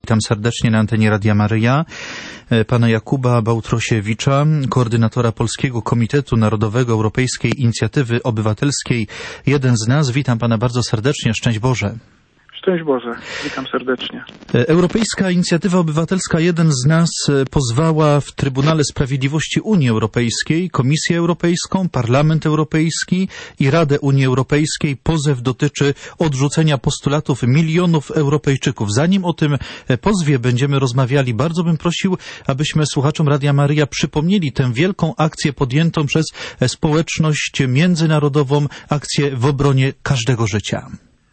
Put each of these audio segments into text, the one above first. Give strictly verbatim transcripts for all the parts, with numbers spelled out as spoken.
Witam serdecznie na antenie Radia Maryja pana Jakuba Bałtrosiewicza, koordynatora Polskiego Komitetu Narodowego Europejskiej Inicjatywy Obywatelskiej Jeden z nas. Witam pana bardzo serdecznie. Szczęść Boże. Szczęść Boże. Witam serdecznie. Europejska Inicjatywa Obywatelska Jeden z nas pozwała w Trybunale Sprawiedliwości Unii Europejskiej Komisję Europejską, Parlament Europejski i Radę Unii Europejskiej. Pozew dotyczy odrzucenia postulatów milionów Europejczyków. Zanim o tym pozwie będziemy rozmawiali, bardzo bym prosił, abyśmy słuchaczom Radia Maryja przypomnieli tę wielką akcję podjętą przez społeczność międzynarodową, akcję w obronie każdego życia.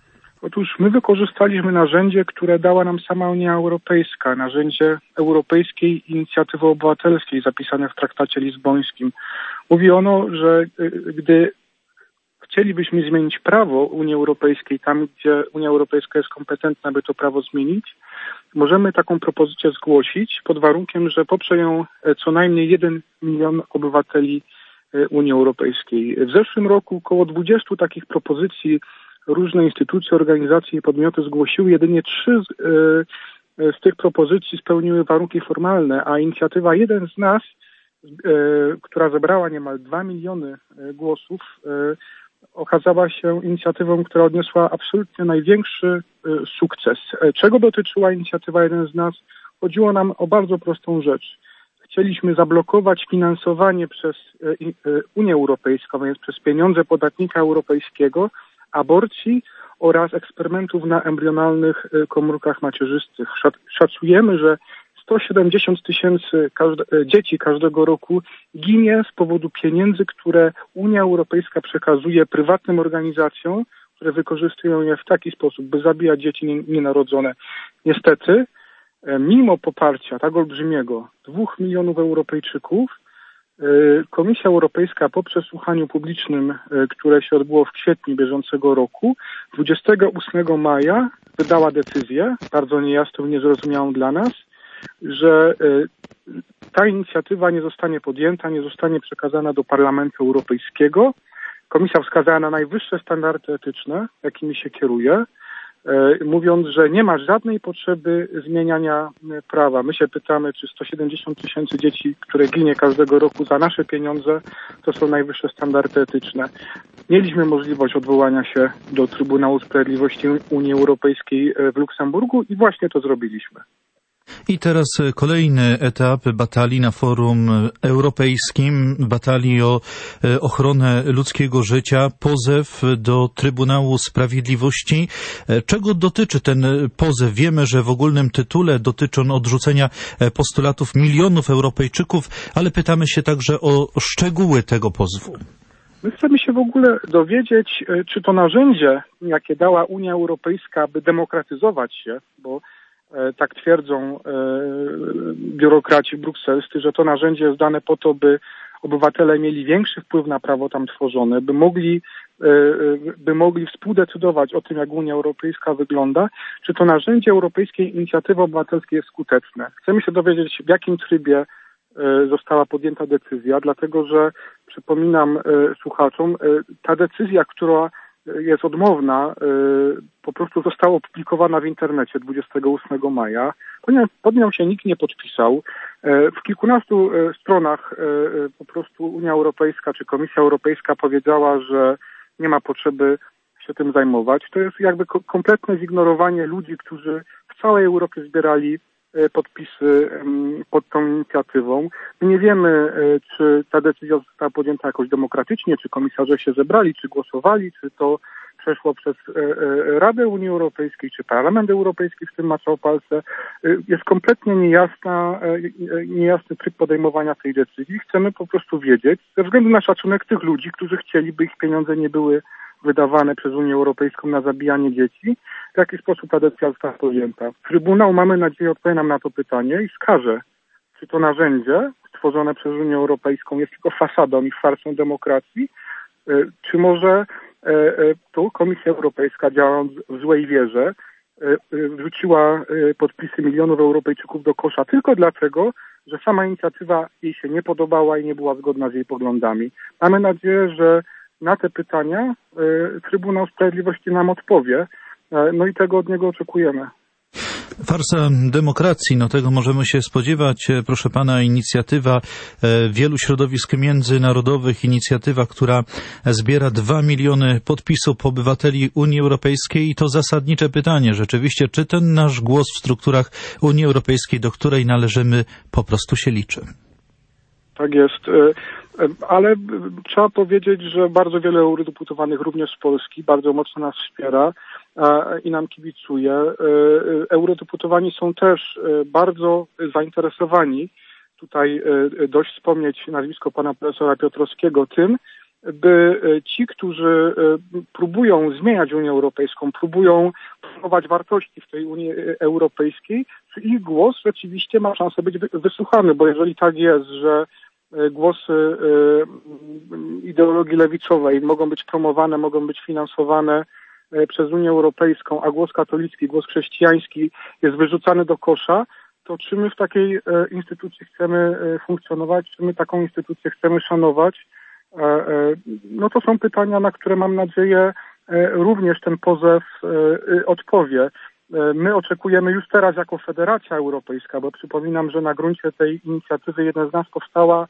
Otóż my wykorzystaliśmy narzędzie, które dała nam sama Unia Europejska, narzędzie Europejskiej Inicjatywy Obywatelskiej zapisane w traktacie lizbońskim. Mówi ono, że gdy chcielibyśmy zmienić prawo Unii Europejskiej, tam gdzie Unia Europejska jest kompetentna, by to prawo zmienić, możemy taką propozycję zgłosić pod warunkiem, że poprze ją co najmniej jeden milion obywateli Unii Europejskiej. W zeszłym roku około dwudziestu takich propozycji różne instytucje, organizacje i podmioty zgłosiły. Jedynie trzy z, y, z tych propozycji spełniły warunki formalne, a inicjatywa Jeden z nas, y, która zebrała niemal dwa miliony głosów, y, okazała się inicjatywą, która odniosła absolutnie największy y, sukces. Czego dotyczyła inicjatywa Jeden z nas? Chodziło nam o bardzo prostą rzecz. Chcieliśmy zablokować finansowanie przez y, y, Unię Europejską, więc przez pieniądze podatnika europejskiego, aborcji oraz eksperymentów na embrionalnych komórkach macierzystych. Szacujemy, że sto siedemdziesiąt tysięcy każde, dzieci każdego roku ginie z powodu pieniędzy, które Unia Europejska przekazuje prywatnym organizacjom, które wykorzystują je w taki sposób, by zabijać dzieci nienarodzone. Niestety, mimo poparcia tak olbrzymiego dwóch milionów Europejczyków, Komisja Europejska po przesłuchaniu publicznym, które się odbyło w kwietniu bieżącego roku, dwudziestego ósmego maja wydała decyzję, bardzo niejasną i niezrozumiałą dla nas, że ta inicjatywa nie zostanie podjęta, nie zostanie przekazana do Parlamentu Europejskiego. Komisja wskazała na najwyższe standardy etyczne, jakimi się kieruje, mówiąc, że nie ma żadnej potrzeby zmieniania prawa. My się pytamy, czy sto siedemdziesiąt tysięcy dzieci, które ginie każdego roku za nasze pieniądze, to są najwyższe standardy etyczne. Mieliśmy możliwość odwołania się do Trybunału Sprawiedliwości Unii Europejskiej w Luksemburgu i właśnie to zrobiliśmy. I teraz kolejny etap batalii na forum europejskim, batalii o ochronę ludzkiego życia, pozew do Trybunału Sprawiedliwości. Czego dotyczy ten pozew? Wiemy, że w ogólnym tytule dotyczy on odrzucenia postulatów milionów Europejczyków, ale pytamy się także o szczegóły tego pozwu. My chcemy się w ogóle dowiedzieć, czy to narzędzie, jakie dała Unia Europejska, by demokratyzować się, bo tak twierdzą biurokraci brukselscy, że to narzędzie jest dane po to, by obywatele mieli większy wpływ na prawo tam tworzone, by mogli, by mogli współdecydować o tym, jak Unia Europejska wygląda, czy to narzędzie Europejskiej Inicjatywy Obywatelskiej jest skuteczne. Chcemy się dowiedzieć, w jakim trybie została podjęta decyzja, dlatego że, przypominam słuchaczom, ta decyzja, która jest odmowna, po prostu została opublikowana w internecie dwudziestego ósmego maja. Pod nią się nikt nie podpisał. W kilkunastu stronach po prostu Unia Europejska czy Komisja Europejska powiedziała, że nie ma potrzeby się tym zajmować. To jest jakby kompletne zignorowanie ludzi, którzy w całej Europie zbierali podpisy pod tą inicjatywą. My nie wiemy, czy ta decyzja została podjęta jakoś demokratycznie, czy komisarze się zebrali, czy głosowali, czy to przeszło przez Radę Unii Europejskiej, czy Parlament Europejski w tym maczał palce. Jest kompletnie niejasna, niejasny tryb podejmowania tej decyzji. Chcemy po prostu wiedzieć, ze względu na szacunek tych ludzi, którzy chcieli, by ich pieniądze nie były wydawane przez Unię Europejską na zabijanie dzieci, w jaki sposób ta decyzja została podjęta. Trybunał, mamy nadzieję, odpowie nam na to pytanie i wskaże, czy to narzędzie stworzone przez Unię Europejską jest tylko fasadą i farsą demokracji, czy może tu Komisja Europejska, działając w złej wierze, wrzuciła podpisy milionów Europejczyków do kosza tylko dlatego, że sama inicjatywa jej się nie podobała i nie była zgodna z jej poglądami. Mamy nadzieję, że na te pytania Trybunał Sprawiedliwości nam odpowie, no i tego od niego oczekujemy. Farsa demokracji, no tego możemy się spodziewać. Proszę pana, inicjatywa wielu środowisk międzynarodowych, inicjatywa, która zbiera dwa miliony podpisów obywateli Unii Europejskiej i to zasadnicze pytanie rzeczywiście, czy ten nasz głos w strukturach Unii Europejskiej, do której należymy, po prostu się liczy. Tak jest, ale trzeba powiedzieć, że bardzo wiele eurodeputowanych również z Polski bardzo mocno nas wspiera i nam kibicuje. Eurodeputowani są też bardzo zainteresowani, tutaj dość wspomnieć nazwisko pana profesora Piotrowskiego, tym, by ci, którzy próbują zmieniać Unię Europejską, próbują promować wartości w tej Unii Europejskiej, czy ich głos rzeczywiście ma szansę być wysłuchany, bo jeżeli tak jest, że głosy ideologii lewicowej mogą być promowane, mogą być finansowane przez Unię Europejską, a głos katolicki, głos chrześcijański jest wyrzucany do kosza, to czy my w takiej instytucji chcemy funkcjonować, czy my taką instytucję chcemy szanować? No to są pytania, na które mam nadzieję również ten pozew odpowie. My oczekujemy już teraz jako Federacja Europejska, bo przypominam, że na gruncie tej inicjatywy jeden z nas powstała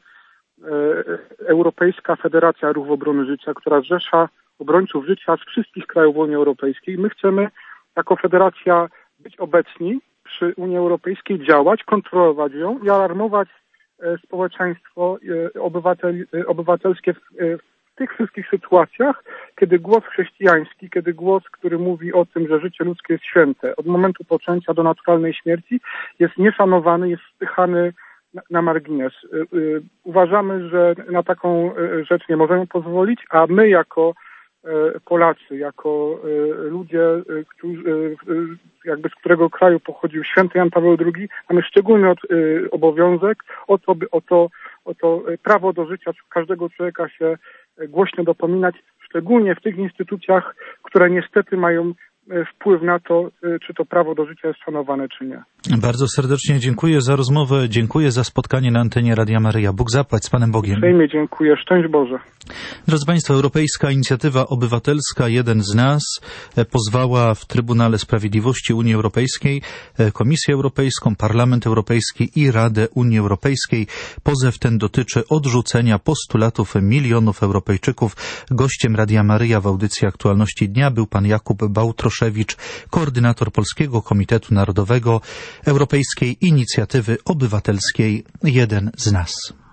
Europejska Federacja Ruchu Obrony Życia, która zrzesza obrońców życia z wszystkich krajów Unii Europejskiej. My chcemy jako federacja być obecni przy Unii Europejskiej, działać, kontrolować ją i alarmować społeczeństwo obywatel, obywatelskie w, w tych wszystkich sytuacjach, kiedy głos chrześcijański, kiedy głos, który mówi o tym, że życie ludzkie jest święte, od momentu poczęcia do naturalnej śmierci, jest nieszanowany, jest spychany na, na margines. Uważamy, że na taką rzecz nie możemy pozwolić, a my jako Polacy, jako ludzie, którzy, jakby z którego kraju pochodził święty Jan Paweł drugi, mamy szczególny obowiązek o to, by o to, o to prawo do życia każdego człowieka się głośno dopominać, szczególnie w tych instytucjach, które niestety mają wpływ na to, czy to prawo do życia jest szanowane, czy nie. Bardzo serdecznie dziękuję za rozmowę, dziękuję za spotkanie na antenie Radia Maryja. Bóg zapłać, z Panem Bogiem. Uprzejmie dziękuję, szczęść Boże. Drodzy Państwo, Europejska Inicjatywa Obywatelska, jeden z nas, pozwała w Trybunale Sprawiedliwości Unii Europejskiej Komisję Europejską, Parlament Europejski i Radę Unii Europejskiej. Pozew ten dotyczy odrzucenia postulatów milionów Europejczyków. Gościem Radia Maryja w audycji Aktualności Dnia był pan Jakub Bałtroszewicz, koordynator Polskiego Komitetu Narodowego Europejskiej Inicjatywy Obywatelskiej, jeden z nas.